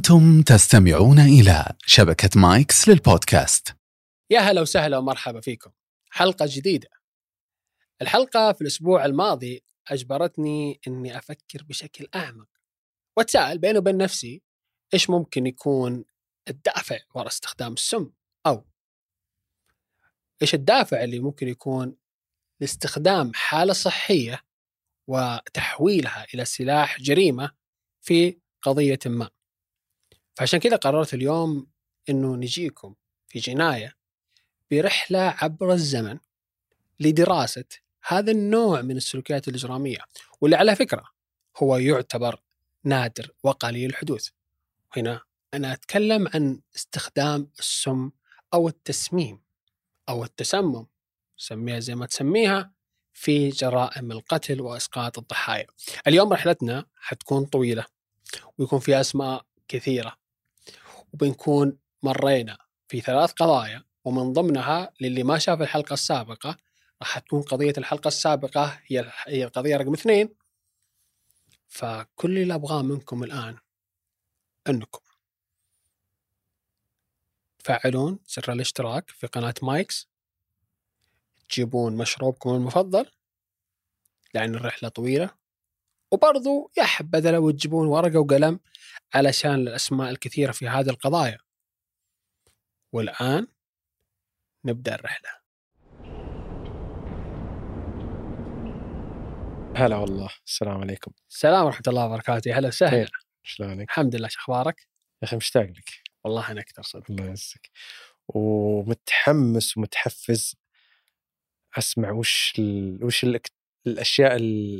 أنتم تستمعون إلى شبكة مايكس للبودكاست. يا هلا وسهلا ومرحبا فيكم. حلقة جديدة. الحلقة في الأسبوع الماضي أجبرتني أني أفكر بشكل أعمق وأتساءل بيني وبين نفسي إيش ممكن يكون الدافع وراء استخدام السم، أو إيش الدافع اللي ممكن يكون لاستخدام حالة صحية وتحويلها إلى سلاح جريمة في قضية ما. فعشان كذا قررت اليوم أنه نجيكم في جناية برحلة عبر الزمن لدراسة هذا النوع من السلوكيات الإجرامية، واللي على فكرة هو يعتبر نادر وقليل الحدوث. هنا أنا أتكلم عن استخدام السم أو التسميم أو التسمم، سميها زي ما تسميها، في جرائم القتل وإسقاط الضحايا. اليوم رحلتنا حتكون طويلة ويكون فيها أسماء كثيرة، وبنكون مرينا في 3 قضايا، ومن ضمنها للي ما شاف الحلقة السابقة راح تكون قضية الحلقة السابقة هي القضية رقم 2. فكل اللي أبغاه منكم الآن أنكم تفعلون زر الاشتراك في قناة مايكس، تجيبون مشروبكم المفضل لأن الرحلة طويلة، وبرضو يا حبذا لو تجيبون ورقة وقلم علشان الأسماء الكثيرة في هذه القضايا. والآن نبدأ الرحلة. هلا والله، السلام عليكم. السلام ورحمة الله وبركاته. هلا وسهلا. شلونك؟ الحمد لله، شو أخبارك؟ يا أخي مشتاق لك. والله أنا أكثر صدق. الله يعزك. ومتحمس ومتحفز أسمع وش الأشياء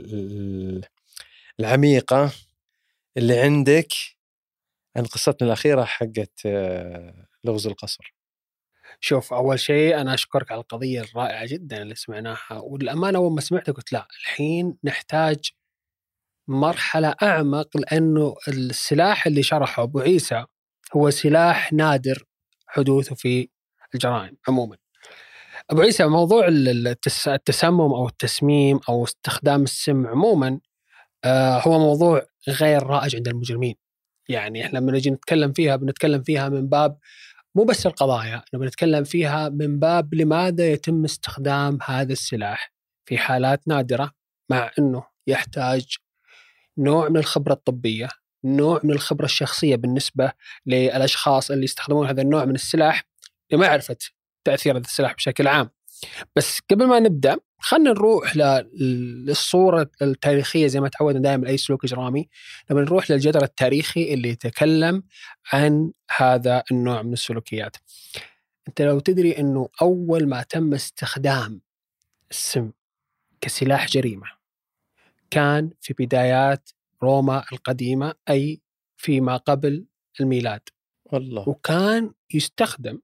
العميقة اللي عندك عن قصتنا الأخيرة حقت لغز القصر. شوف، أول شيء أنا أشكرك على القضية الرائعة جدا اللي سمعناها، والأمانة أول ما سمعتها قلت لا، الحين نحتاج مرحلة أعمق، لأنه السلاح اللي شرحه أبو عيسى هو سلاح نادر حدوثه في الجرائم عموما. أبو عيسى، موضوع التسمم أو التسميم أو استخدام السم عموما هو موضوع غير رائج عند المجرمين. يعني إحنا لما نجي نتكلم فيها بنتكلم فيها من باب مو بس القضايا، نبي نتكلم فيها من باب لماذا يتم استخدام هذا السلاح في حالات نادرة، مع أنه يحتاج نوع من الخبرة الطبية، نوع من الخبرة الشخصية بالنسبة للأشخاص اللي يستخدمون هذا النوع من السلاح لمعرفة تأثير هذا السلاح بشكل عام. بس قبل ما نبدأ خلنا نروح للصورة التاريخية زي ما تعودنا دائما أي سلوك إجرامي، لما نروح للجدر التاريخي اللي يتكلم عن هذا النوع من السلوكيات. أنت لو تدري أنه أول ما تم استخدام السم كسلاح جريمة كان في بدايات روما القديمة، أي فيما قبل الميلاد. والله. وكان يستخدم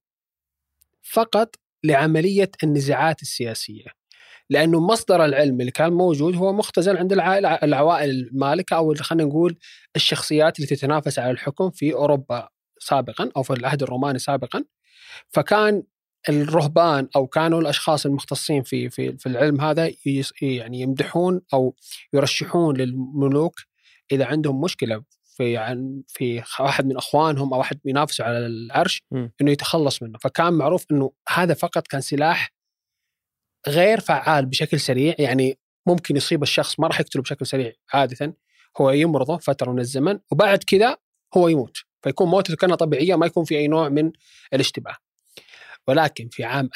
فقط لعملية النزاعات السياسية، لأنه مصدر العلم اللي كان موجود هو مختزل عند العوائل المالكة، أو خلينا نقول الشخصيات اللي تتنافس على الحكم في أوروبا سابقا أو في العهد الروماني سابقا. فكان الرهبان أو كانوا الأشخاص المختصين في العلم هذا يعني يمدحون أو يرشحون للملوك إذا عندهم مشكلة في واحد من أخوانهم أو واحد ينافسوا على العرش إنه يتخلص منه. فكان معروف إنه هذا فقط كان سلاح غير فعال بشكل سريع، يعني ممكن يصيب الشخص، ما راح يقتله بشكل سريع عادة، هو يمرضه فترة من الزمن وبعد كذا هو يموت، فيكون موته كانت طبيعية، ما يكون في أي نوع من الاشتباه. ولكن في عام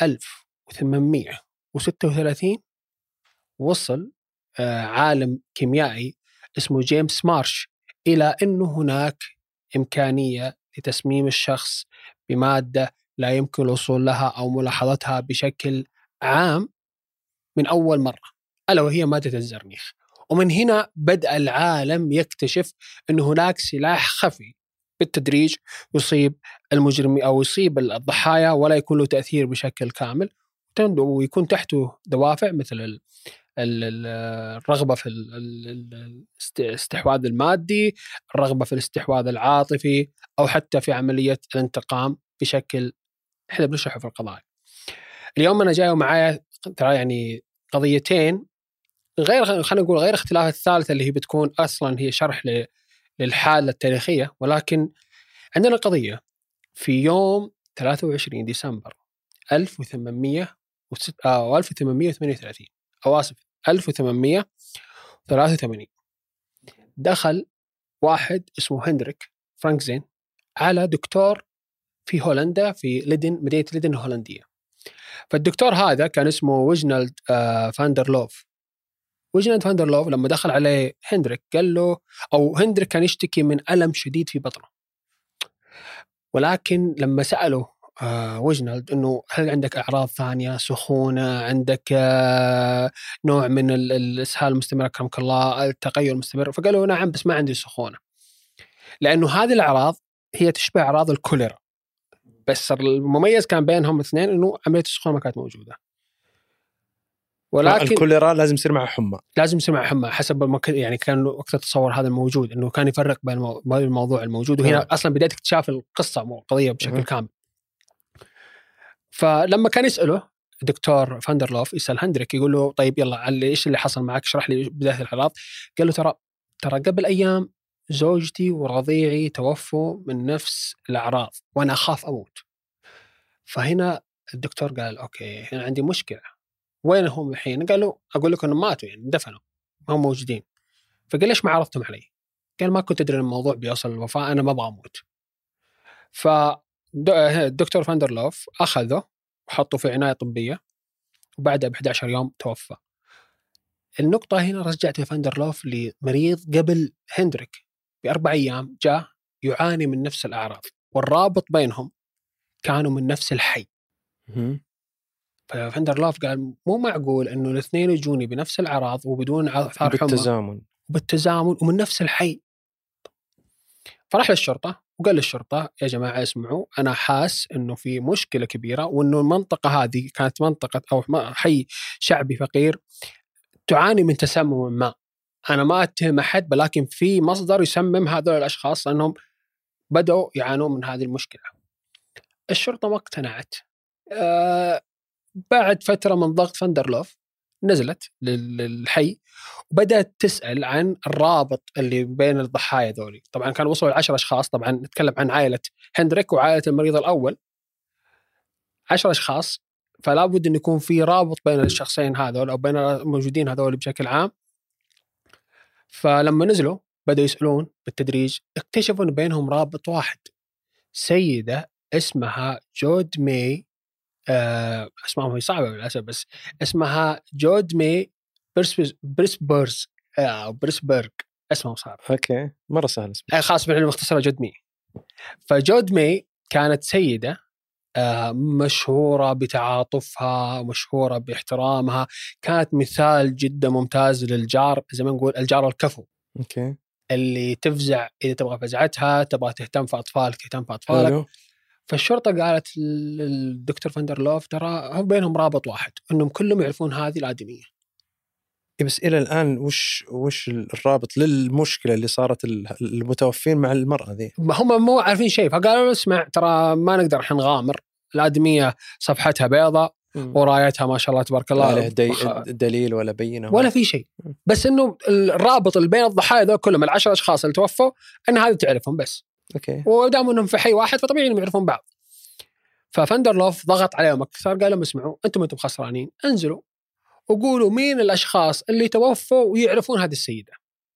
1836 وصل عالم كيميائي اسمه جيمس مارش إلى أنه هناك إمكانية لتسميم الشخص بمادة لا يمكن الوصول لها أو ملاحظتها بشكل عام من أول مرة، ألا وهي مادة الزرنيخ. ومن هنا بدأ العالم يكتشف أن هناك سلاح خفي بالتدريج يصيب المجرمين أو يصيب الضحايا ولا يكون له تأثير بشكل كامل، ويكون تحته دوافع مثل الرغبة في الاستحواذ المادي، الرغبة في الاستحواذ العاطفي، أو حتى في عملية الانتقام بشكل إحنا بنشرحه في القضايا. اليوم أنا جاي ومعايا ترى يعني قضيتين غير، خلينا نقول غير اختلاف الثالثة اللي هي بتكون أصلا هي شرح للحالة التاريخية، ولكن عندنا قضية في يوم 23 ديسمبر 1838 أو آسف 1883 دخل واحد اسمه هندريك فرانكزين على دكتور في هولندا في ليدن، مدينة ليدن الهولندية. فالدكتور هذا كان اسمه ويجنالد فاندرلوف. ويجنالد فاندرلوف لما دخل عليه هندريك قال له، أو هندريك كان يشتكي من ألم شديد في بطنه، ولكن لما سأله ويجنالد إنه هل عندك أعراض ثانية، سخونة، عندك نوع من الإسهال المستمر أكرمك الله، التقيؤ المستمر، فقالوا نعم بس ما عندي سخونة، لأنه هذه الأعراض هي تشبه أعراض الكوليرا، بس المميز كان بينهم الاثنين إنه عملية السخونة ما كانت موجودة. ولكن الكوليرا لازم يصير معه حمى، لازم يصير معه حمى حسب يعني كان وقت التصور هذا الموجود، إنه كان يفرق بين الموضوع الموجود، وهنا أصلا بداية اكتشاف القصة القضية بشكل كامل. فلما كان يسأله دكتور فاندرلوف يسأل هندريك يقول له طيب يلا إيش اللي حصل معك، اشرح لي بداية الأعراض. قال له ترى قبل أيام زوجتي ورضيعي توفوا من نفس الأعراض وأنا أخاف أموت. فهنا الدكتور قال أوكي هنا عندي مشكلة، وين هم الحين؟ قالوا أقول لكم أنهم ماتوا، يعني دفنوا، ما هم موجودين. فقال ليش ما عرفتم علي؟ قال ما كنت أدري الموضوع بيوصل الوفاة، أنا ما أبغى أموت. فالدكتور فاندرلوف أخذه وحطه في عناية طبية، وبعدها ب11 يوم توفى. النقطة هنا رجعت فاندرلوف لمريض قبل هندريك ب4 أيام جاء يعاني من نفس الأعراض، والرابط بينهم كانوا من نفس الحي. ففاندرلوف قال مو معقول إنه الاثنين يجوني بنفس الأعراض وبدون آثار حمى بالتزامن ومن نفس الحي. فراح للشرطة وقال للشرطة يا جماعة اسمعوا، أنا حاس إنه في مشكلة كبيرة، وإنه المنطقة هذه كانت منطقة أو حي شعبي فقير تعاني من تسمم ما. أنا ما أتهم أحد، ولكن في مصدر يسمم هذول الأشخاص لأنهم بدأوا يعانون من هذه المشكلة. الشرطة ما اقتنعت. بعد فترة من ضغط فاندرلوف نزلت للحي وبدأت تسأل عن الرابط اللي بين الضحايا ذولي. طبعا كان وصلوا 10 أشخاص، طبعا نتكلم عن عائلة هندريك وعائلة المريض الأول، 10 أشخاص، فلا بد أن يكون في رابط بين الشخصين هذول أو بين الموجودين هذول بشكل عام. فلما نزلوا بدأوا يسألون بالتدريج، اكتشفوا أن بينهم رابط واحد، سيدة اسمها جود ماي، اسمها صعبة للأسف بس اسمها جود ماي بريسبرز أو بريسبرغ، اسمه صعب. أوكي مرة سهل اسمه، خاص بالعلم مختصرة جود ماي. فجود ماي كانت سيدة مشهورة بتعاطفها، مشهورة باحترامها، كانت مثال جدا ممتاز للجار، زي ما نقول الجار الكفو. أوكي. اللي تفزع إذا تبغى فزعتها، تبغى تهتم في أطفالك تهتم في أطفالك. فالشرطة قالت للدكتور فاندرلوف ترى هم بينهم رابط واحد، أنهم كلهم يعرفون هذه الآدمية. بس إلى الآن وش الرابط للمشكلة اللي صارت المتوفين مع المرأة ذي؟ هم مو عارفين شيء، فقالوا اسمع ترى ما نقدر إحنا نغامر، الآدمية صفحتها بيضاء ورايتها ما شاء الله تبارك الله، لا دليل ولا بينة ولا في شيء، بس إنه الرابط اللي بين الضحايا ذول كلهم 10 أشخاص اللي توفوا أن هذه تعرفهم بس. أوكي. ودام أنهم في حي واحد فطبيعي إنهم يعرفون بعض. ففاندرلوف ضغط عليهم أكثر، قال لهم اسمعوا أنتم خسرانين، انزلوا وقولوا مين الأشخاص اللي توفوا ويعرفون هذه السيدة.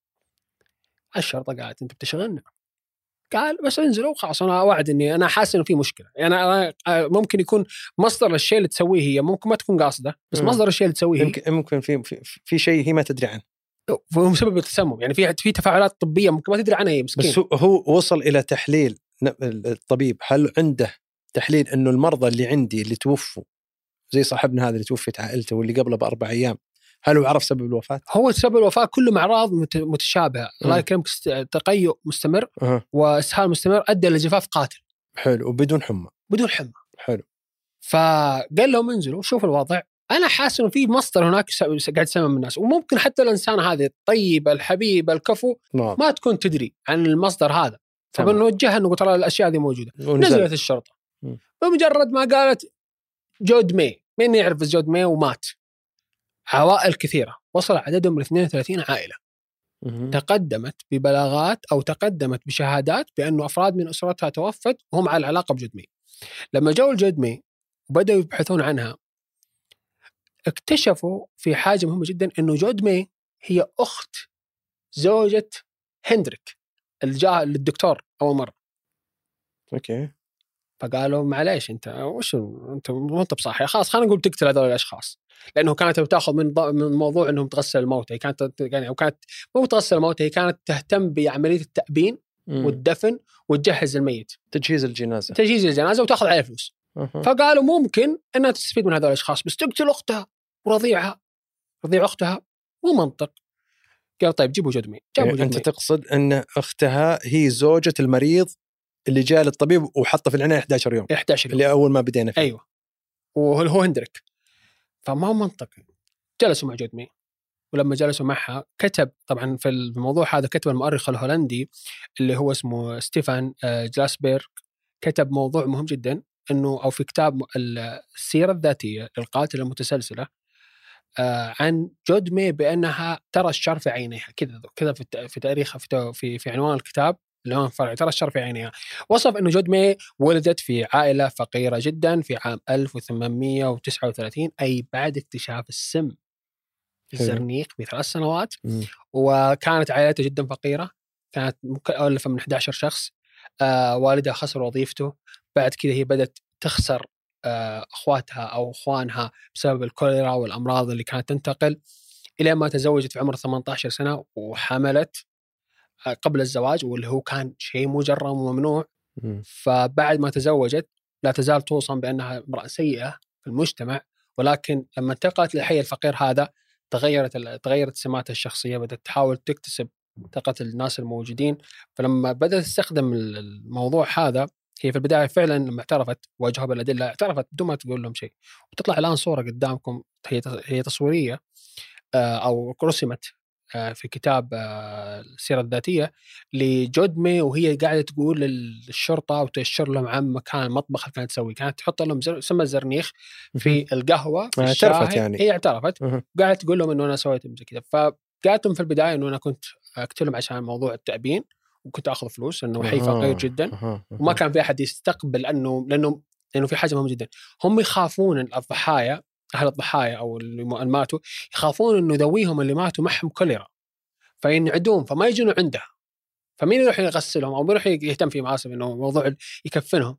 الشرطة قالت أنت بتشغلنا. قال بس انزلوا خلاص، أنا وعد إني أنا حاسس إنه في مشكلة، يعني أنا ممكن يكون مصدر الشيء اللي تسويه هي ممكن ما تكون قاصدة، بس مصدر الشيء اللي تسويه ممكن في شيء هي ما تدري عنه، ومسبب التسمم، يعني في تفاعلات طبية ممكن ما تدري عنها هي مسكين. بس هو وصل إلى تحليل الطبيب، هل عنده تحليل إنه المرضى اللي عندي اللي توفوا زي صاحبنا هذا اللي توفيت عائلته واللي قبله ب4 أيام، هل هو عرف سبب الوفاة؟ هو سبب الوفاة كله مع أعراض متشابهة، الله يكرمك، تقيؤ مستمر وإسهال مستمر أدى لجفاف قاتل. حلو. وبدون حمى. بدون حمى. حلو. فقال لهم انزلوا شوفوا الوضع، أنا حاسس إنه في مصدر هناك قاعد يسمم الناس، وممكن حتى الإنسان هذا الطيب الحبيب الكفو ما تكون تدري عن المصدر هذا، فبنوجهها إنه ترى الأشياء هذه موجودة. نزلت الشرطة بمجرد ما قالت جود ماي، مين يعرف جود ماي ومات، عوائل كثيرة وصل عددهم ل 32 عائلة. تقدمت ببلاغات أو تقدمت بشهادات بأنه أفراد من أسرتها توفت وهم على العلاقة بجود مي. لما جاءوا لجود مي وبدأوا يبحثون عنها اكتشفوا في حاجة مهمة جدا، أنه جود مي هي أخت زوجة هندريك اللي جاء للدكتور أول مرة. أوكي. فقالوا معليش أنت أنت بصحيح، خلاص خلينا نقول تقتل هذول الأشخاص، لأنه كانت بتأخذ من موضوع أنهم تغسل الموتى. هي كانت مو تغسل الموتى، هي كانت تهتم بعملية التأبين والدفن وتجهز الميت، تجهيز الجنازة وتأخذ عليه فلوس. فقالوا ممكن أنها تستفيد من هذول الأشخاص بس تقتل أختها ورضيع أختها، مو منطق. قال طيب جيبوا جود مي. أنت تقصد أن أختها هي زوجة المريض اللي جاء للطبيب وحطه في العناية 11 يوم اللي أول ما بدينا فيه. أيوة، وهو هندريك. فما هو منطقي. جلسوا مع جود مي، ولما جلسوا معها كتب، طبعا في الموضوع هذا كتب المؤرخ الهولندي اللي هو اسمه ستيفان جلاسبيرغ، كتب موضوع مهم جدا، انه او في كتاب السيرة الذاتية للقاتلة المتسلسلة عن جود مي بأنها ترى الشر في عينيها. كذا في تاريخها في عنوان الكتاب اللي هو فرع ترى الشر في عينيها. وصف انه جود مي ولدت في عائلة فقيرة جدا في عام 1839، اي بعد اكتشاف السم الزرنيخ ب3 سنوات. وكانت عائلتها جدا فقيرة، كانت مؤلفة من 11 شخص. والدها خسر وظيفته، بعد كذا هي بدأت تخسر أخواتها أو أخوانها بسبب الكوليرا والأمراض اللي كانت تنتقل، إلى ما تزوجت في عمر 18 سنة وحملت قبل الزواج، واللي هو كان شيء مجرم وممنوع. فبعد ما تزوجت لا تزال توصم بأنها امرأة سيئة في المجتمع، ولكن لما انتقلت للحي الفقير هذا تغيرت سماتها الشخصية، بدأت تحاول تكتسب ثقة الناس الموجودين. فلما بدأت تستخدم الموضوع هذا، هي في البداية فعلا لما اعترفت واجهوا بالأدلة، اعترفت بدون ما تقول لهم شيء. وتطلع الآن صورة قدامكم هي تصويرية أو رسمت في كتاب السيرة الذاتية لجود مي، وهي قاعدة تقول للشرطة وتأشر لهم عن مكان المطبخ اللي كانت تسوي، كانت تحط لهم سم الزرنيخ في القهوة في اعترفت يعني. هي اعترفت، قاعدة تقول لهم إنه أنا سويت زي كذا. فقالت لهم في البداية إنه أنا كنت أقتلهم عشان موضوع التأبين وكنت أخذ فلوس، إنه حي فقير جدا وما كان في أحد يستقبل، لأنه في حاجة مهمة جدا، هم يخافون الضحايا، أهل الضحايا أو اللي ماتوا يخافون إنه ذويهم اللي ماتوا معهم كوليرا فينعدون، فما يجون عندها، فمين يروح يغسلهم أو يروح يهتم في معاصم إنه موضوع يكفنهم،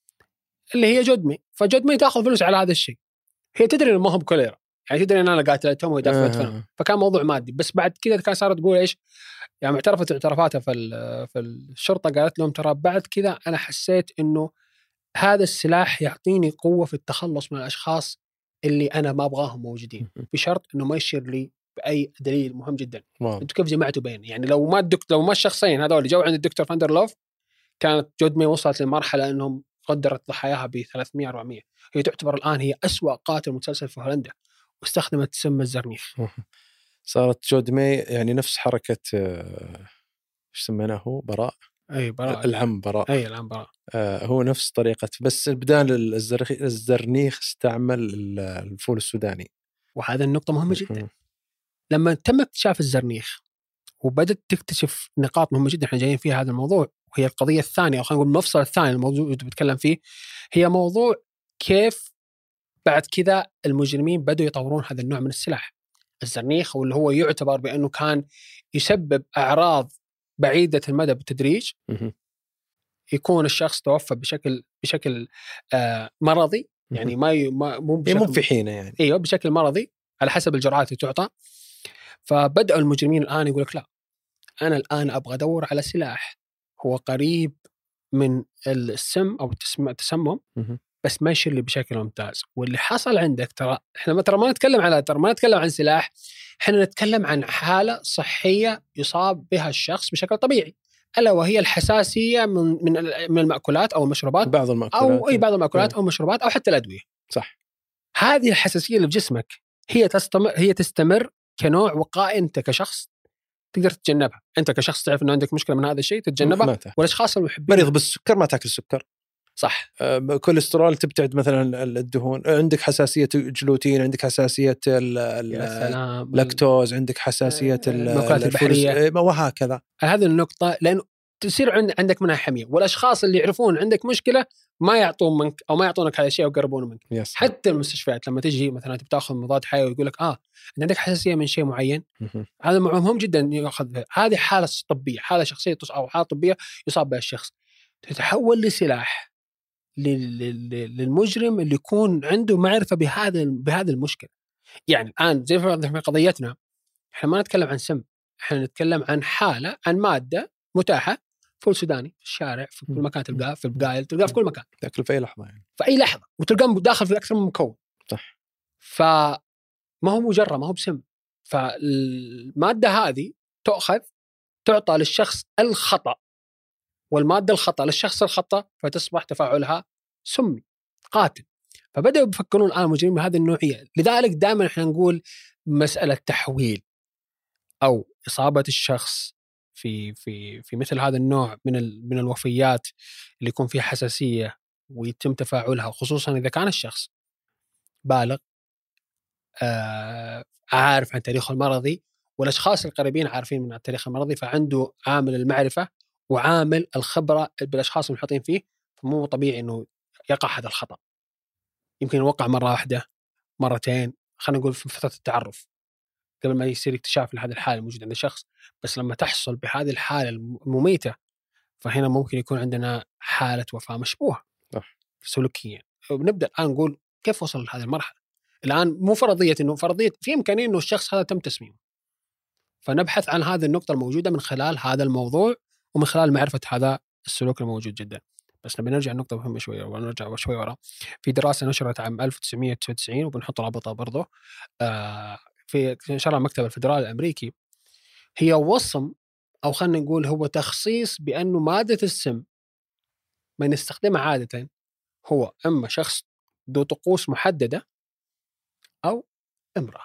اللي هي جود مي. فجود مي تأخذ فلوس على هذا الشيء، هي تدري إنه ما هم كوليرا، يعني تدري إن أنا قاتلتهم ويدفنهم فكان موضوع مادي. بس بعد كذا كان صارت تقول إيش، يعني اعترفاتها في الشرطة، قالت لهم ترى بعد كذا أنا حسيت إنه هذا السلاح يعطيني قوة في التخلص من الأشخاص اللي أنا ما أبغاهم موجودين، بشرط إنه ما يشير لي بأي دليل مهم جدا. أنتوا كيف جمعتوا بين، يعني لو ما الشخصين هذول اللي جو عند الدكتور فاندرلوف، كانت جود مي وصلت لمرحلة أنهم قدرت ضحاياها ب300-400. هي تعتبر الآن هي أسوأ قاتل متسلسل في هولندا، واستخدمت سم الزرنيخ. صارت جود مي يعني نفس حركة إيش سميناه براء. أي براء، العم براء. أي العم براء. هو نفس طريقة، بس بدال الزرنيخ استعمل الفول السوداني. وهذا النقطة مهمة جدا. لما تم اكتشاف الزرنيخ وبدأت تكتشف نقاط مهمة جدا احنا جايين فيها هذا الموضوع، وهي القضية الثانية، أو خلينا نقول المفصل الثاني الموضوع اللي بتكلم فيه، هي موضوع كيف بعد كذا المجرمين بدأوا يطورون هذا النوع من السلاح الزرنيخ، واللي هو يعتبر بأنه كان يسبب أعراض بعيدة المدى بالتدريج. يكون الشخص توفى بشكل مرضي، يعني مو في حينه يعني. ايوه بشكل مرضي على حسب الجرعات اللي تعطى. فبدأوا المجرمين الآن يقول لك لا، أنا الآن أبغى أدور على سلاح هو قريب من السم أو التسمم بس ما يشير لي بشكل ممتاز. واللي حصل عندك احنا ما نتكلم عن سلاح، احنا نتكلم عن حالة صحية يصاب بها الشخص بشكل طبيعي، ألا وهي الحساسية من المأكولات أو المشروبات، بعض المأكولات أو المشروبات أو حتى الأدوية. صح. هذه الحساسية اللي في جسمك هي تستمر كنوع وقائي، أنت كشخص تقدر تتجنبها. أنت كشخص تعرف أنه عندك مشكلة من هذا الشيء تتجنبها، والأشخاص المحبين مريض بالسكر ما تأكل سكر، صح. كوليسترول تبتعد مثلا الدهون، عندك حساسيه جلوتين، عندك حساسيه اللاكتوز، عندك حساسيه المأكولات البحريه وهكذا. هذه النقطه، لأن تصير عندك منها حميه، والاشخاص اللي يعرفون عندك مشكله ما يعطون منك او ما يعطونك هذا الشيء او يقربون منك. يس. حتى المستشفيات لما تجي مثلا تاخذ مضاد حيوي ويقول لك عندك حساسيه من شيء معين، هذا مهم جدا ياخذ. هذه حاله طبيه، حاله شخصيه او حاله طبيه يصاب بها الشخص، تتحول لسلاح للمجرم اللي يكون عنده معرفه بهذا المشكله. يعني الان زي في قضيتنا احنا ما نتكلم عن سم، احنا نتكلم عن حاله، عن ماده متاحه، فول سوداني في الشارع، في كل مكان تلقاه، في البقايل تلقاه، في كل مكان، تاكل في اي لحظه يعني. في اي لحظه، وتلقاه داخل في اكثر من مكون. صح. فما هو مجرم، ما هو بسم. فالماده هذه تؤخذ تعطى للشخص الخطا، والماده الخطا للشخص الخطا، فتصبح تفاعلها سمي قاتل. فبدأوا يفكرون الآن مجرمين بهذه النوعية. لذلك دائما احنا نقول مسألة تحويل أو إصابة الشخص في مثل هذا النوع من الوفيات اللي يكون فيها حساسية ويتم تفاعلها، خصوصا إذا كان الشخص بالغ عارف عن تاريخه المرضي، والأشخاص القريبين عارفين من التاريخ المرضي، فعنده عامل المعرفة وعامل الخبرة بالأشخاص المحيطين فيه، فمو طبيعي إنه يقع هذا الخطأ. يمكن يوقع مرة واحدة، مرتين، خلينا نقول في فترة التعرف قبل ما يصير اكتشاف لهذه الحالة الموجودة عند الشخص. بس لما تحصل بهذه الحالة المميتة، فهنا ممكن يكون عندنا حالة وفاة مشبوهة سلوكيا. وبنبدأ الآن نقول كيف وصل لهذه المرحلة. الآن مو فرضية إنه فرضية في إمكانية إنه الشخص هذا تم تسميمه، فنبحث عن هذه النقطة الموجودة من خلال هذا الموضوع ومن خلال معرفة هذا السلوك الموجود جدا. بس نبي نرجع النقطة مهمة شوية ونرجع شوي ورا. في دراسة نشرت عام 1999 وبنحط رابطها برضه في نشرها المكتب الفدرالي الأمريكي، هي وصم أو خلينا نقول هو تخصيص بأنه مادة السم من يستخدمها عادة هو إما شخص ذو طقوس محددة أو امرأة.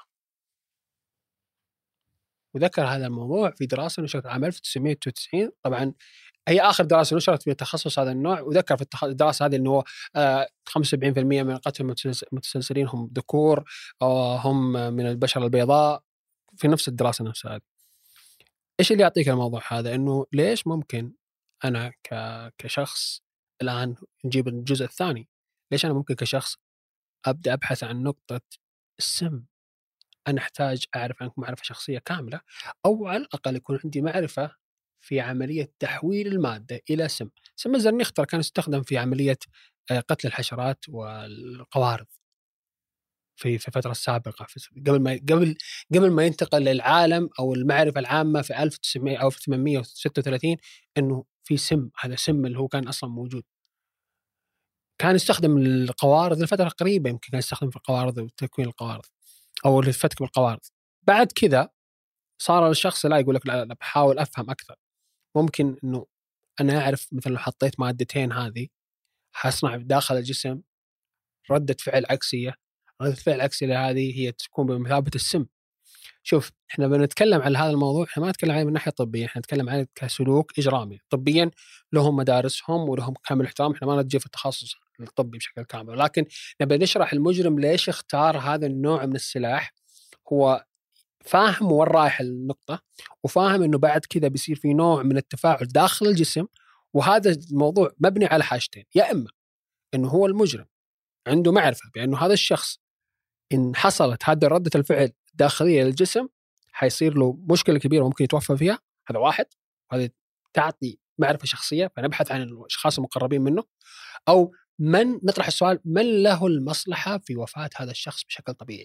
وذكر هذا الموضوع في دراسة نشرت عام 1999. طبعا هي آخر دراسة نشرت في تخصص هذا النوع، وذكر في الدراسة هذه أنه 75% من قتل المتسلسلين هم ذكور، هم من البشرة البيضاء، في نفس الدراسة نفسها. إيش اللي يعطيك الموضوع هذا؟ أنه ليش ممكن أنا كشخص، الآن نجيب الجزء الثاني، ليش أنا ممكن كشخص أبدأ أبحث عن نقطة السم؟ أنا أحتاج أعرف عنك معرفة شخصية كاملة، أو على الأقل يكون عندي معرفة في عملية تحويل المادة إلى سم. سم الزرنيخ كان يستخدم في عملية قتل الحشرات والقوارض في الفترة السابقة، قبل ما ينتقل للعالم أو المعرفة العامة في 1900 أو 1836 إنه في سم. هذا سم اللي هو كان أصلا موجود، كان يستخدم القوارض لفترة قريبة، يمكن كان يستخدم في القوارض وتكوين القوارض أو الفتك بالقوارض. بعد كذا صار الشخص لا يقول لك لا بحاول أفهم أكثر، ممكن إنه أنا أعرف مثلا لو حطيت مادتين هذه حصنع داخل الجسم ردة فعل عكسية. ردة فعل عكسية هذه هي تكون بمثابة السم. شوف إحنا بنتكلم عن هذا الموضوع، إحنا ما نتكلم عنه من ناحية طبية، إحنا نتكلم عنه كسلوك إجرامي. طبيا لهم مدارسهم ولهم كامل احترام، إحنا ما نجي في التخصص الطبي بشكل كامل، لكن نبي نشرح المجرم ليش اختار هذا النوع من السلاح. هو فاهم وين رايح النقطة، وفاهم إنه بعد كذا بيصير في نوع من التفاعل داخل الجسم. وهذا الموضوع مبني على حاجتين، يا إما إنه هو المجرم عنده معرفة بأنه هذا الشخص إن حصلت هذه ردة الفعل الداخلية للجسم حيصير له مشكلة كبيرة وممكن يتوفى فيها، هذا واحد، هذا تعطي معرفة شخصية فنبحث عن الأشخاص المقربين منه. أو من نطرح السؤال، من له المصلحة في وفاة هذا الشخص بشكل طبيعي؟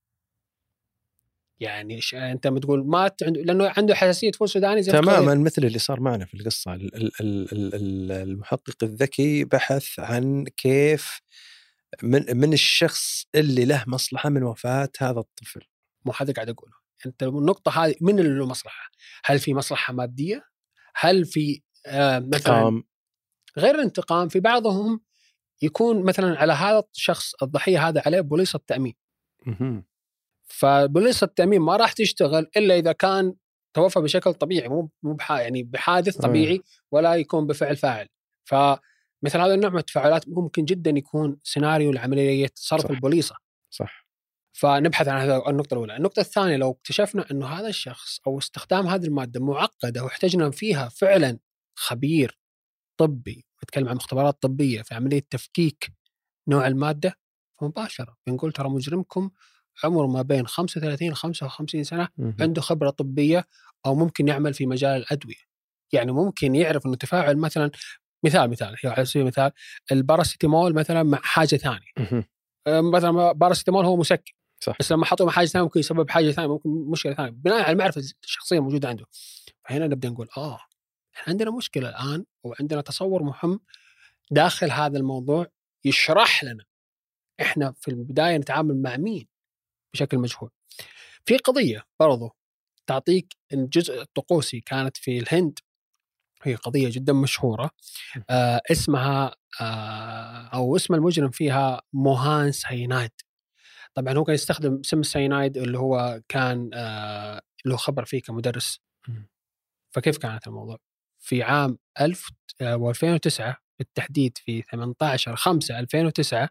يعني أنت بتقول مات لأنه عنده حساسية فول سوداني زي تماما مثل اللي صار معنا في القصة. المحقق الذكي بحث عن كيف من الشخص اللي له مصلحة من وفاة هذا الطفل. مو هذا قاعد أقوله. أنت النقطة هذه من اللي له مصلحة؟ هل في مصلحة مادية؟ هل في مثلا غير الانتقام؟ في بعضهم يكون مثلا على هذا الشخص الضحية هذا عليه بوليصة تأمين، فبوليصة التأمين ما راح تشتغل إلا إذا كان توفى بشكل طبيعي، مو يعني بحادث طبيعي، ولا يكون بفعل فاعل. مثل هذا النوع من التفاعلات ممكن جدا يكون سيناريو لعملية صرف صح. البوليصة. صح. فنبحث عن هذا النقطة الأولى. النقطة الثانية، لو اكتشفنا أنه هذا الشخص أو استخدام هذه المادة معقدة واحتجنا فيها فعلا خبير طبي يتكلم عن مختبرات طبية في عملية تفكيك نوع المادة، فمباشرة بنقول ترى مجرمكم عمره ما بين 35 و 55 سنة، عنده خبرة طبية، أو ممكن يعمل في مجال الأدوية. يعني ممكن يعرف أنه تفاعل مثلا، مثال على سبيل المثال الباراسيتامول مثلا مع حاجة ثانية، مثلا باراسيتامول هو مسكن، صح. بس لما حطوا مع حاجة ثانية ممكن يسبب حاجة ثانية، ممكن مشكلة ثانية بناء على المعرفة الشخصية الموجودة عنده. فهنا نبدأ نقول عندنا مشكلة الآن، وعندنا تصور مهم داخل هذا الموضوع يشرح لنا إحنا في البداية نتعامل مع مين بشكل مجهول. في قضية برضو تعطيك الجزء الطقوسي كانت في الهند، هي قضية جدا مشهورة، اسمها أو اسم المجرم فيها موهان ساينايد. طبعا هو كان يستخدم اسم الساينايد اللي هو كان له خبر فيه كمدرس. فكيف كانت الموضوع؟ في عام 2009 بالتحديد في 18/5/2009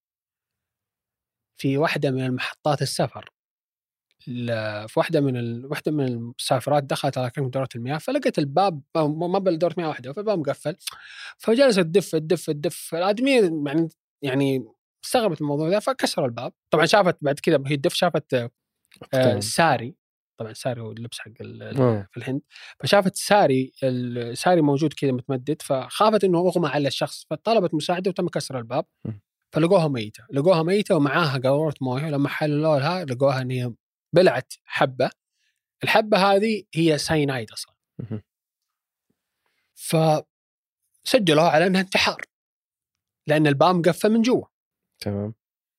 في واحدة من المحطات السفر، في واحدة من المسافرات دخلت على كلمة دورة المياه، فلقت الباب ما بل دورة مياه واحدة فالباب مقفل، فجلست تدف الآدمية يعني استغربت الموضوع ذا، فكسر الباب. طبعا شافت بعد كذا هي الدف، شافت ساري، طبعا ساري هو اللبس حق في الهند، فشافت الساري موجود كذا متمدد، فخافت انه اغمى على الشخص، فطلبت مساعده وتم كسر الباب. فلقوها ميته ومعاها قارورة مويه، لما حللوا لها لقوها ان هي بلعت حبه، الحبه هذه هي ساينايد اصلا. فسجلوها على انها انتحار لان الباب مقفل من جوا. تمام.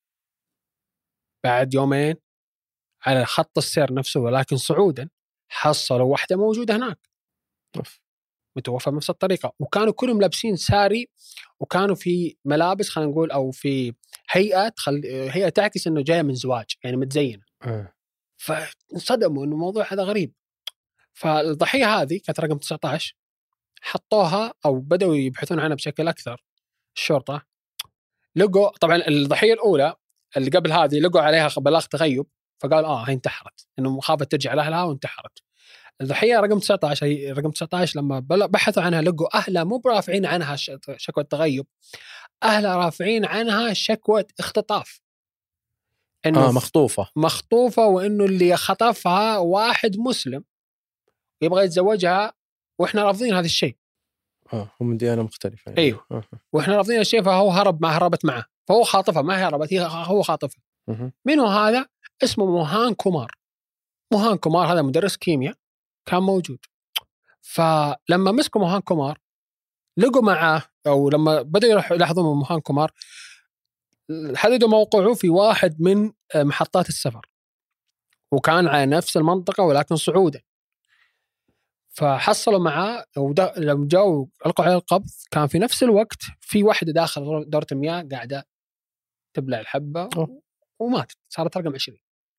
بعد يومين على خط السير نفسه ولكن صعودا حصلوا واحدة موجودة هناك متوفى بنفس الطريقة، وكانوا كلهم لابسين ساري، وكانوا في ملابس خلينا نقول أو في هيئة تعكس أنه جاية من زواج، يعني متزينة. فانصدموا أنه الموضوع هذا غريب. فالضحية هذه كانت رقم 19، حطوها أو بدأوا يبحثون عنها بشكل أكثر. الشرطة لقوا طبعا الضحية الأولى اللي قبل هذه لقوا عليها بلاغ تغيب، فقال هي انتحرت، انه خافت ترجع لأهلها وانتحرت. الضحية رقم 19 لما بحثوا عنها لقوا أهلها مو برافعين عنها شكوى التغيب، أهلها رافعين عنها شكوى اختطاف، إنه مخطوفة، وإنه اللي خطفها واحد مسلم يبغى يتزوجها، وإحنا رافضين هذا الشيء. هم من ديانة مختلفة يعني. أيوه. وإحنا رافضين الشيء، فهو هربت معه، فهو خاطفها، ما هي هربت، هو خاطفها. منو هذا؟ اسمه موهان كومار، هذا مدرس كيمياء كان موجود. فلما مسكوا موهان كومار لقوا معاه، أو لما بدأوا يلاحظون موهان كومار حددوا موقعه في واحد من محطات السفر، وكان على نفس المنطقة ولكن صعودا. فحصلوا معاه، ولما جاءوا ألقوا عليه القبض كان في نفس الوقت في واحدة داخل دورة المياه قاعدة تبلع الحبة وماتت، صارت رقم 20.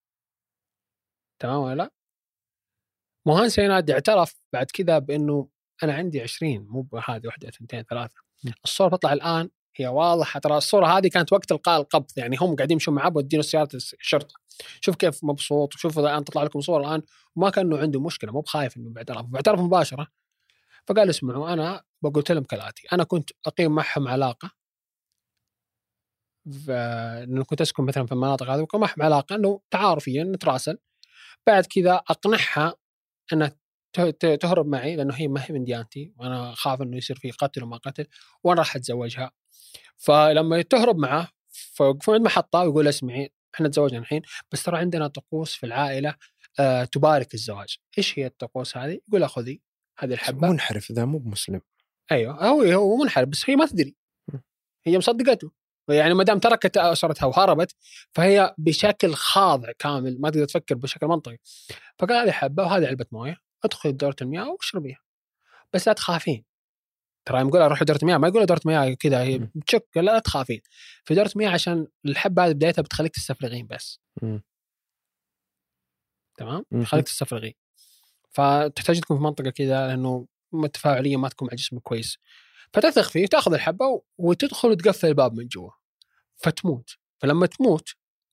تمام ولا؟ موهان ساينايد اعترف بعد كذا بأنه أنا عندي 20، مو بهذه واحدة 2 3. الصورة تطلع الآن هي واضحة، ترى الصورة هذه كانت وقت إلقاء القبض، يعني هم قاعدين يمشون معاه بودينه سيارة الشرطة. شوف كيف مبسوط، وشوف الآن تطلع لكم صورة الآن، وما كان إنه عنده مشكلة، مو بخايف إنه بعترف مباشرة. فقال اسمعوا، أنا بقولت لهم كالآتي، أنا كنت أقيم معهم علاقة، إنه كنت أسكن مثلا في المناطق هذه، وكان معهم علاقة إنه تعارفيا نتراسل. بعد كذا أقنعها أنها تهرب معي لأنه هي ما هي من ديانتي، وأنا خاف أنه يصير فيه قتل وما قتل، وأنا راح أتزوجها. فلما تهرب معه فوقفوا عند محطة ويقول اسمعي، إحنا تزوجنا الحين، بس ترى عندنا طقوس في العائلة تبارك الزواج. إيش هي الطقوس هذه؟ يقول خذي هذه الحبة. منحرف ذا، مو مسلم. أيوه، هو منحرف، بس هي ما تدري، هي مصدقته. يعني ما دام تركت أسرتها وهربت، فهي بشكل خاضع كامل، ما تقدر تفكر بشكل منطقي. فقال هذه حبة وهذه علبة موية، ادخل دورة المياه واشربيها، بس لا تخافين. ترى يقول اروح دورة مياه، ما يقول دورة مياه كذا هي تشك، لا تخافين في دورة مياه، عشان الحبة هذه بدايتها بتخليك تستفرغين بس. تمام، تخليك تستفرغين، فتحتاج تكون في منطقة كذا لأنه التفاعلية ما تكون مع جسمك كويس. فتثق فيه، تاخذ الحبه وتدخل وتقفل الباب من جوا فتموت. فلما تموت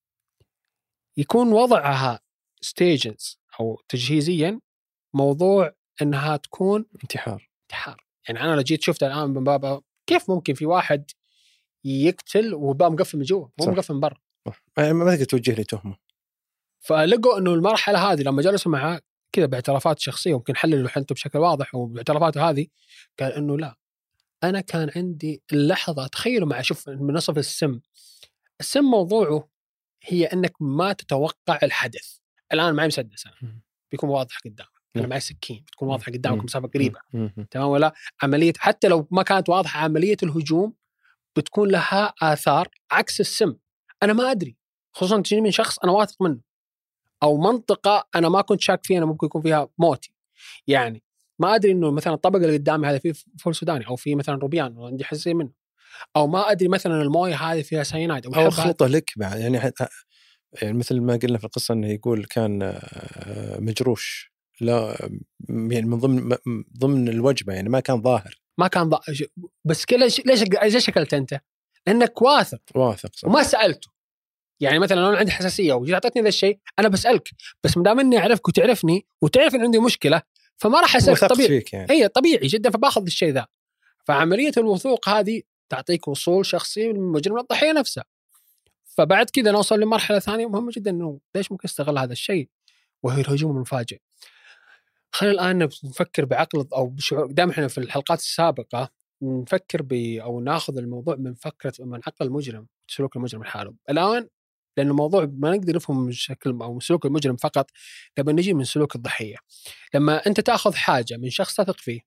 يكون وضعها ستيجز او تجهيزيا موضوع انها تكون انتحار. يعني انا لو جيت شفت الان من بابا كيف ممكن في واحد يقتل وباب مقفل من جوا مو مقفل من برا؟ ما تقدر توجه لي تهمه. فلقوا انه المرحله هذه لما جلسوا معاه كذا باعترافات شخصيه ممكن حللوا حنته بشكل واضح، وباعترافاته هذه قال انه لا، انا كان عندي اللحظه، تخيلوا معي، شوف من نصف السم موضوعه هي انك ما تتوقع الحدث. الان معي مسدس أنا. بيكون واضح قدامك، انا معي سكين بتكون واضحه قدامك مسافه قريبه، تمام ولا؟ عمليه حتى لو ما كانت واضحه عمليه الهجوم بتكون لها آثار عكس السم. أنا ما أدري، خصوصاً تجيني من شخص أنا واثق منه أو منطقة أنا ما كنت شاك فيها أنا ممكن يكون فيها موتي. يعني ما أدري إنه مثلاً الطبق اللي قدامي هذا فيه فول سوداني أو فيه مثلاً روبيان وعندي حساسية منه، أو ما أدري مثلاً الموية هذه فيها ساينايد أو خلطة لك بعد. يعني مثل ما قلنا في القصة إنه يقول كان مجروش، لا يعني من ضمن الوجبة، يعني ما كان ظاهر. بس ليش أكلت أنت؟ لأنك واثق صح. وما سألته. يعني مثلا لو أنا عندي حساسية وجيت أعطيتني ذا الشيء أنا بسألك، بس مدام إني أعرفك وتعرفني وتعرف إن عندي مشكلة فما راح أسألك. طبيعي يعني. هي طبيعي جدا، فباخذ الشيء ذا. فعملية الوثوق هذه تعطيك وصول شخصي من المجرم للضحية نفسه. فبعد كذا نوصل لمرحلة ثانية مهمة جدا، إنه ليش ممكن استغل هذا الشيء وهي الهجوم المفاجئ. خلينا الآن نفكر بعقل أو بشعور. دائما إحنا في الحلقات السابقة نفكر أو ناخذ الموضوع من عقل المجرم، سلوك المجرم الحالي. الآن لأنه موضوع ما نقدر نفهم من شكل أو من سلوك المجرم فقط، لما نجي من سلوك الضحية. لما أنت تأخذ حاجة من شخص تثق فيه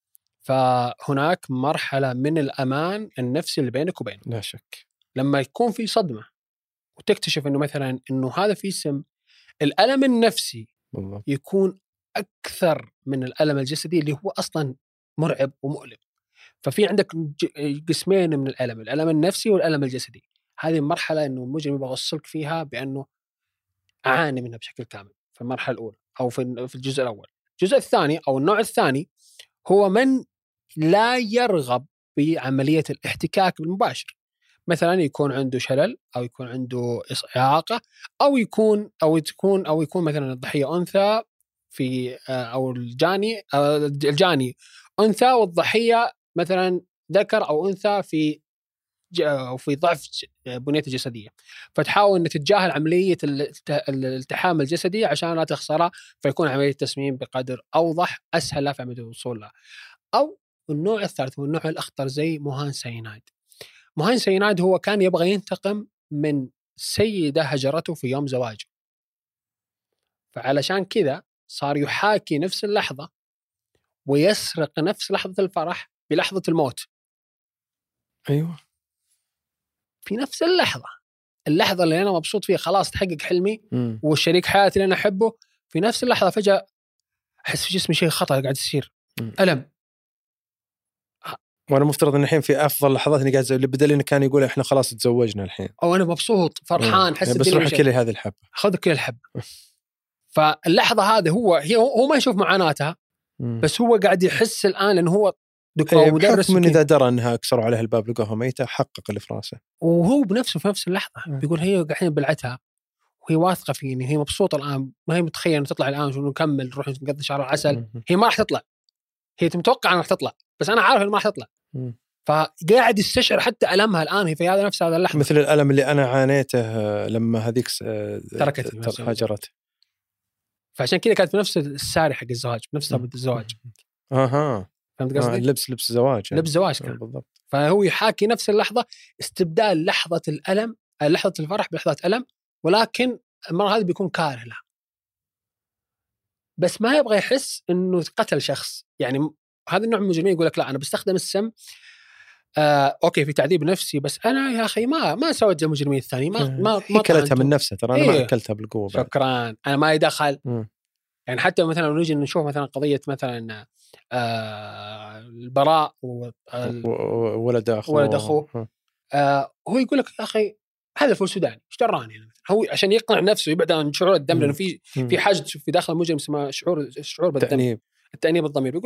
فهناك مرحلة من الأمان النفسي اللي بينك وبينه. لا شك. لما يكون في صدمة وتكتشف إنه مثلا إنه هذا في سم، الألم النفسي بالله. يكون أكثر من الألم الجسدي اللي هو أصلا مرعب ومؤلم. ففي عندك قسمين من الألم النفسي والألم الجسدي. هذه المرحلة إنه المجرم يبغى يوصلك فيها بأنه أعاني منها بشكل كامل في المرحلة الأولى أو في الجزء الأول. الجزء الثاني أو النوع الثاني هو من لا يرغب بعملية الاحتكاك المباشر. مثلا يكون عنده شلل أو يكون عنده إعاقة أو يكون مثلا الضحية أنثى في أو الجاني أنثى والضحية مثلا ذكر أو أنثى في ضعف بنيته الجسدية، فتحاول أن تتجاهل عملية الالتحام الجسدي عشان لا تخسرها، فيكون عملية تسميم بقدر أوضح أسهل في عملية الوصول لها. أو النوع الثالث والنوع الأخطر زي مهان ساينايد هو كان يبغى ينتقم من سيدة هجرته في يوم زواجه، فعلشان كذا صار يحاكي نفس اللحظة ويسرق نفس لحظة الفرح بلحظة الموت. أيوة، في نفس اللحظة اللي أنا مبسوط فيها، خلاص تحقق حلمي والشريك حياتي اللي أنا أحبه، في نفس اللحظة فجأة أحس في جسمي شيء خطأ قاعد يصير، ألم. وأنا مفترض إن الحين في أفضل لحظات إني قاعد، اللي بدل إنه كان يقول إحنا خلاص تزوجنا الحين، أو أنا مبسوط فرحان حس بس روح كل هذه الحبة، خذ كل الحبة. فاللحظة هذه هو ما يشوف معاناتها، بس هو قاعد يحس الآن لأنه هو دكتور مدرس من إذا درى أنها كسروا عليها الباب لقوها ميتة حقق اللي في راسه، وهو بنفسه في نفس اللحظة بيقول هي قاعدين بلعتها وهي واثقة فيني، هي مبسوطة الآن، ما هي متخيلة أن تطلع الآن شو نكمل نروح نقضي شهر العسل. هي ما راح تطلع، هي متوقعة أنها راح تطلع بس أنا عارف أنها ما راح تطلع. فقاعد يستشعر حتى ألمها الآن هي في هذا نفس هذا اللحظة، مثل الألم اللي أنا عانيته لما هذيك تركتني هاجرت. فعشان كذا كانت بنفس الساري حق الزواج، بنفس طابة الزواج. فهمت قصدي؟ لبس زواج يعني. لبس زواج كان بالضبط. فهو يحاكي نفس اللحظة، استبدال لحظة الألم لحظة الفرح بلحظة ألم، ولكن المرة هذه بيكون كاره لها، بس ما يبغى يحس إنه قتل شخص. يعني هذا النوع من المجرمين يقول لك لا أنا بستخدم السم، أوكي في تعذيب نفسي، بس أنا يا أخي ما سويت زي المجرمين الثانيين، ما كلتها من نفسه، ترى أنا ما أكلتها بالقوة. شكرا، أنا ما يدخل. يعني حتى مثلا لو نيجي نشوف مثلا قضية مثلا البراء ولد أخوه هو يقول لك يا أخي هذا الفول سوداني ايش دراني، هو عشان يقنع نفسه يبعد عن شعور الدم، لأنه في حاجة في داخل المجرم اسمها شعور بالدم، التأنيب الضمير. بيقول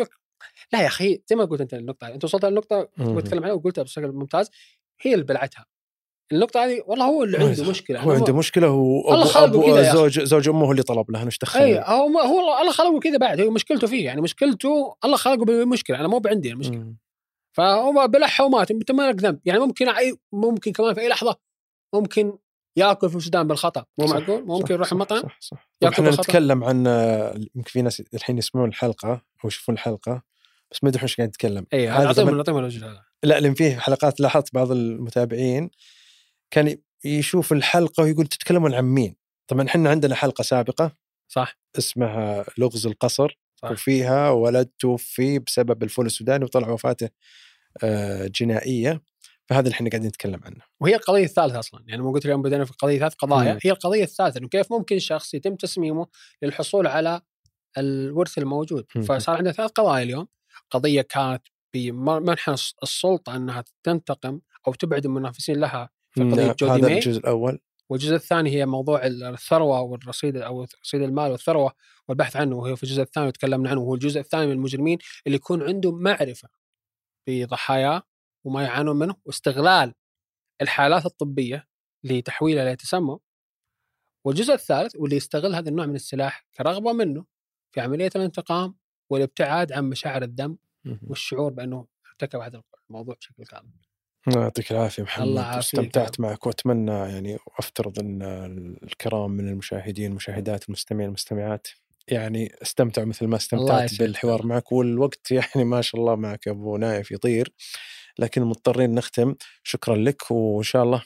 لا يا اخي زي ما قلت انت النقطه، انت وصلت للنقطه تبغى تتكلم عنها وقلتها بشكل ممتاز، هي اللي بلعتها النقطه هذه. والله هو اللي عنده مشكله، هو عنده مشكله، هو ابو زوج امه اللي طلب له ايش دخل. اي هو الله خلقه كذا بعد، هي مشكلته فيه يعني، مشكلته الله خلقه بمشكله، انا مو بعندي المشكله. فهو بلح ومات، انت ما لك ذنب يعني. ممكن كمان في اي لحظه ممكن ياكل في السودان بالخطا، مو معقول ممكن يروح المطعم ياكل بالخطا. نتكلم عن يمكن في ناس الحين يسمعون الحلقه او يشوفون الحلقه بس ما يدرون ايش قاعد نتكلم. هذا نعطيهم الوجه هذا. لا لان فيه حلقات لاحظت بعض المتابعين كان يشوف الحلقه ويقول تتكلمون عن مين. طبعا احنا عندنا حلقه سابقه صح اسمها لغز القصر، صح. وفيها ولد توفي بسبب الفول السوداني وطلع وفاته جنائيه، فهذا اللي احنا قاعدين نتكلم عنه. وهي القضيه الثالثه اصلا يعني، مو قلت اليوم بدأنا في قضيه 3 قضايا. هي القضيه الثالثه انه كيف ممكن شخص يتم تسميمه للحصول على الورث الموجود. فصار عندنا 3 قضايا اليوم. قضيه كانت بمنح السلطه انها تنتقم او تبعد المنافسين لها في قضيه جودي هذا ماي. الجزء الاول. والجزء الثاني هي موضوع الثروه والرصيد او رصيد المال والثروه والبحث عنه، وهي في الجزء الثاني وتكلمنا عنه، وهو الجزء الثاني من المجرمين اللي يكون عنده معرفه بضحاياه وما يعانون منه، واستغلال الحالات الطبيه لتحويلها لتسمم. والجزء الثالث واللي يستغل هذا النوع من السلاح كرغبه منه في عمليه الانتقام والابتعاد عن مشاعر الدم والشعور بانه ارتكب هذا الموضوع بشكل كامل. يعطيك العافيه محمد، استمتعت معك، واتمنى يعني وافترض ان الكرام من المشاهدين المشاهدات المستمعين المستمعات يعني استمتعوا مثل ما استمتعت بالحوار معك. والوقت يعني ما شاء الله معك ابو نايف يطير، لكن مضطرين نختم. شكرا لك، وان شاء الله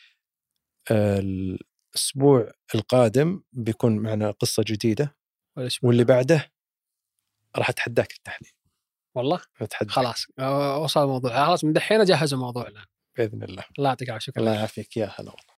الاسبوع القادم بيكون معنا قصه جديده، واللي بعده راح اتحداك في التحليل. والله خلاص وصل الموضوع، خلاص من دحين اجهز الموضوع الان باذن الله. الله يعطيك العافيه. الله يعافيك يا هلا.